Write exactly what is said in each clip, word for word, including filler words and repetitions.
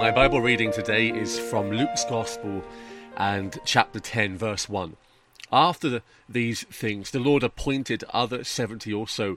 My Bible reading today is from Luke's Gospel and chapter ten, verse one. After the, these things, the Lord appointed other seventy also,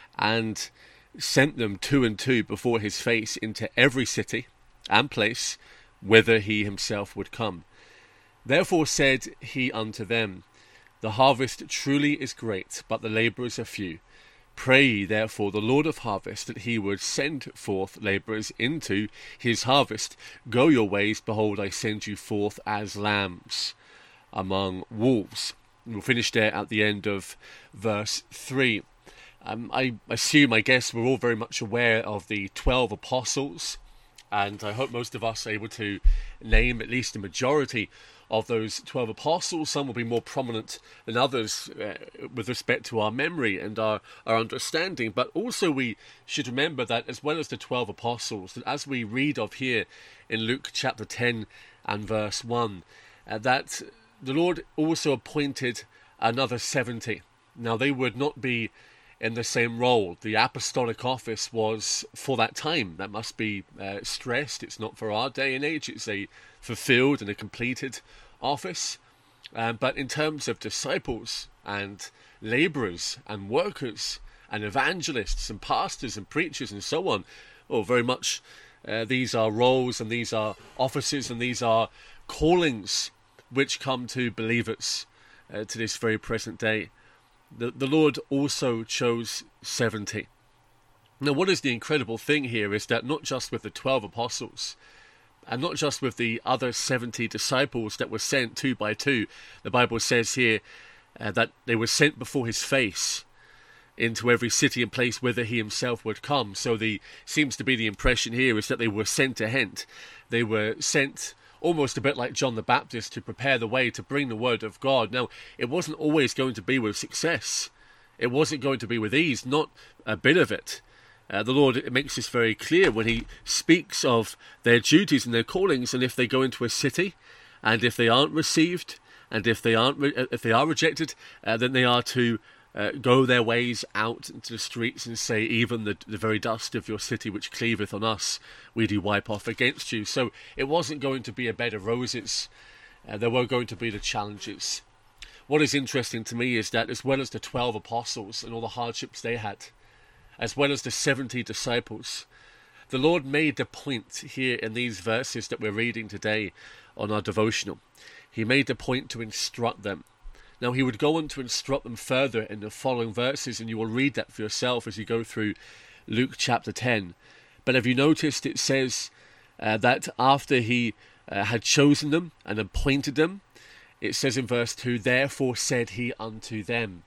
and sent them two and two before his face into every city and place whither he himself would come. Therefore said he unto them, The harvest truly is great, but the labourers are few. Pray ye therefore the Lord of harvest that he would send forth labourers into his harvest. Go your ways, behold, I send you forth as lambs among wolves. We'll finish there at the end of verse three. Um, I assume, I guess, we're all very much aware of the twelve apostles, and I hope most of us are able to name at least the majority of those twelve apostles. Some will be more prominent than others uh, with respect to our memory and our, our understanding. But also we should remember that as well as the twelve apostles, that as we read of here in Luke chapter ten and verse one, uh, that the Lord also appointed another seventy. Now they would not be in the same role. The apostolic office was for that time. That must be uh, stressed. It's not for our day and age. It's a fulfilled and a completed office. Um, but in terms of disciples and labourers and workers and evangelists and pastors and preachers and so on, oh, very much uh, these are roles and these are offices and these are callings which come to believers uh, to this very present day. The, the Lord also chose seventy. Now, what is the incredible thing here is that not just with the twelve apostles, and not just with the other seventy disciples that were sent two by two, the Bible says here uh, that they were sent before his face into every city and place whither he himself would come. So the seems to be the impression here is that they were sent ahead. They were sent almost a bit like John the Baptist to prepare the way, to bring the word of God. Now, it wasn't always going to be with success. It wasn't going to be with ease, not a bit of it. Uh, the Lord makes this very clear when he speaks of their duties and their callings, and if they go into a city, and if they aren't received, and if they aren't, re- if they are rejected, uh, then they are to uh, go their ways out into the streets and say, even the, the very dust of your city which cleaveth on us, we do wipe off against you. So it wasn't going to be a bed of roses. Uh, there were going to be the challenges. What is interesting to me is that as well as the twelve apostles and all the hardships they had, as well as the seventy disciples, the Lord made the point here in these verses that we're reading today on our devotional. He made the point to instruct them. Now, he would go on to instruct them further in the following verses, and you will read that for yourself as you go through Luke chapter ten. But have you noticed it says uh, that after he uh, had chosen them and appointed them, it says in verse two, Therefore said he unto them.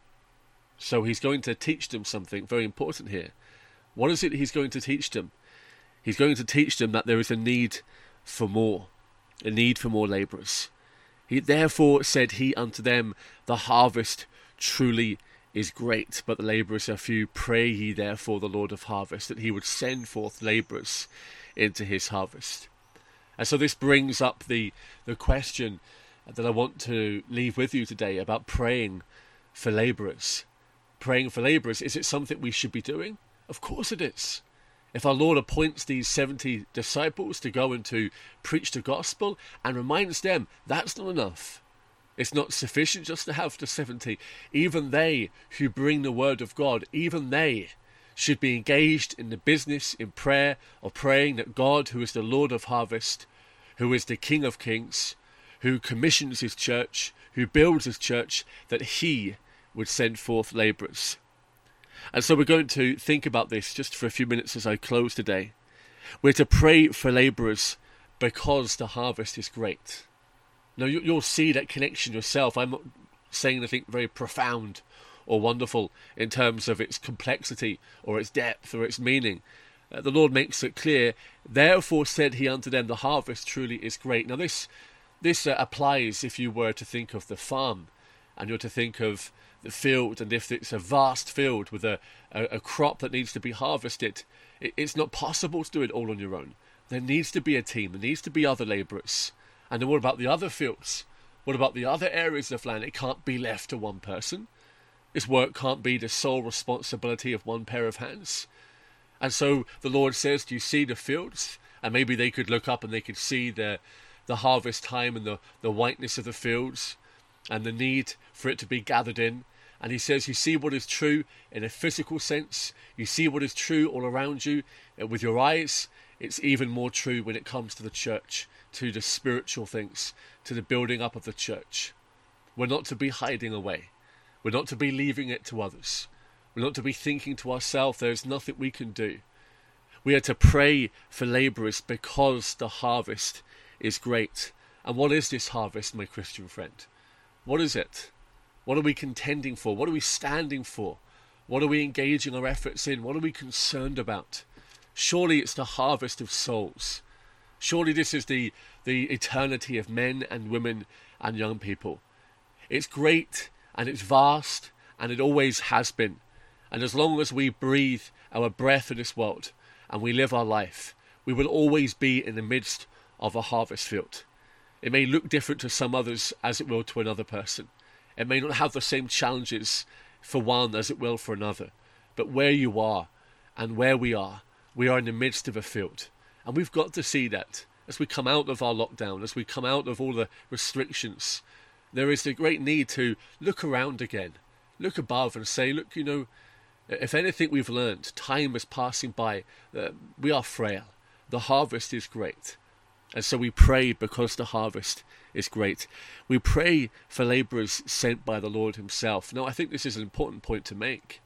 So he's going to teach them something very important here. What is it he's going to teach them? He's going to teach them that there is a need for more, a need for more labourers. He therefore said he unto them, The harvest truly is great, but the labourers are few. Pray ye therefore the Lord of harvest, that he would send forth labourers into his harvest. And so this brings up the, the question that I want to leave with you today about praying for labourers. Praying for labourers, is it something we should be doing? Of course it is. If our Lord appoints these seventy disciples to go and to preach the gospel and reminds them that's not enough. It's not sufficient just to have the seventy. Even they who bring the word of God, even they should be engaged in the business, in prayer, of praying that God, who is the Lord of harvest, who is the King of kings, who commissions his church, who builds his church, that he would send forth labourers. And so we're going to think about this just for a few minutes as I close today. We're to pray for labourers because the harvest is great. Now you, you'll see that connection yourself. I'm not saying anything very profound or wonderful in terms of its complexity or its depth or its meaning. Uh, the Lord makes it clear, Therefore said he unto them, The harvest truly is great. Now this, this uh, applies if you were to think of the farm and you're to think of the field, and if it's a vast field with a, a, a crop that needs to be harvested, it, it's not possible to do it all on your own. There needs to be a team, there needs to be other labourers. And then what about the other fields? What about the other areas of land? It can't be left to one person. This work can't be the sole responsibility of one pair of hands. And so the Lord says, do you see the fields? And maybe they could look up and they could see the, the harvest time and the, the whiteness of the fields and the need for it to be gathered in. And he says, you see what is true in a physical sense. You see what is true all around you with your eyes. It's even more true when it comes to the church, to the spiritual things, to the building up of the church. We're not to be hiding away. We're not to be leaving it to others. We're not to be thinking to ourselves, there's nothing we can do. We are to pray for labourers because the harvest is great. And what is this harvest, my Christian friend? What is it? What are we contending for? What are we standing for? What are we engaging our efforts in? What are we concerned about? Surely it's the harvest of souls. Surely this is the, the eternity of men and women and young people. It's great and it's vast and it always has been. And as long as we breathe our breath in this world and we live our life, we will always be in the midst of a harvest field. It may look different to some others as it will to another person. It may not have the same challenges for one as it will for another. But where you are and where we are, we are in the midst of a field. And we've got to see that as we come out of our lockdown, as we come out of all the restrictions, there is a great need to look around again, look above and say, look, you know, if anything we've learned, time is passing by, uh, we are frail. The harvest is great. And so we pray because the harvest is great. We pray for labourers sent by the Lord himself. Now, I think this is an important point to make.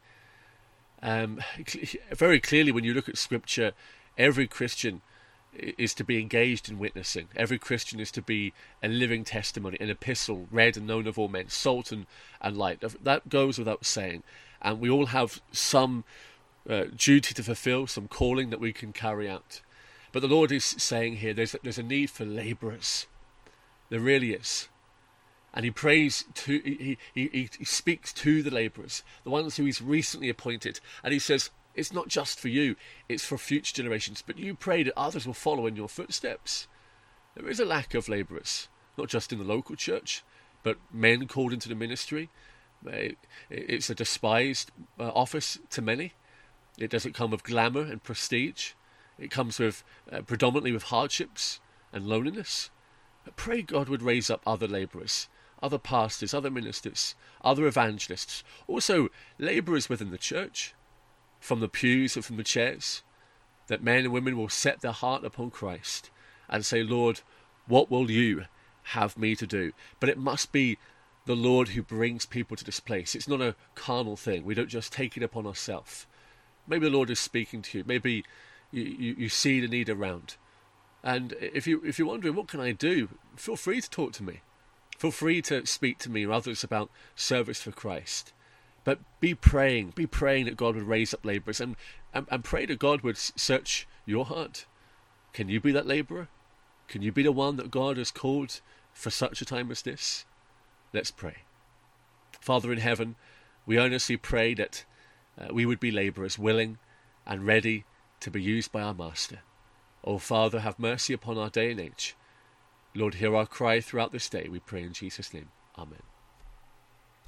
Um, very clearly, when you look at Scripture, every Christian is to be engaged in witnessing. Every Christian is to be a living testimony, an epistle read and known of all men, salt and, and light. That goes without saying. And we all have some uh, duty to fulfill, some calling that we can carry out. But the Lord is saying here, there's, there's a need for labourers. There really is. And he prays to, he, he, he speaks to the labourers, the ones who he's recently appointed. And he says, it's not just for you, it's for future generations. But you pray that others will follow in your footsteps. There is a lack of labourers, not just in the local church, but men called into the ministry. It's a despised uh, office to many. It doesn't come with glamour and prestige. It comes with uh, predominantly with hardships and loneliness. But pray God would raise up other labourers, other pastors, other ministers, other evangelists, also labourers within the church, from the pews and from the chairs, that men and women will set their heart upon Christ and say, Lord, what will you have me to do? But it must be the Lord who brings people to this place. It's not a carnal thing. We don't just take it upon ourselves. Maybe the Lord is speaking to you. Maybe you, you, you see the need around. And if, you, if you're wondering, what can I do? Feel free to talk to me. Feel free to speak to me or others about service for Christ. But be praying. Be praying that God would raise up labourers. And, and, and pray that God would search your heart. Can you be that labourer? Can you be the one that God has called for such a time as this? Let's pray. Father in heaven, we earnestly pray that uh, we would be labourers, willing and ready to be used by our Master. Oh, Father, have mercy upon our day and age. Lord, hear our cry throughout this day, we pray in Jesus' name. Amen.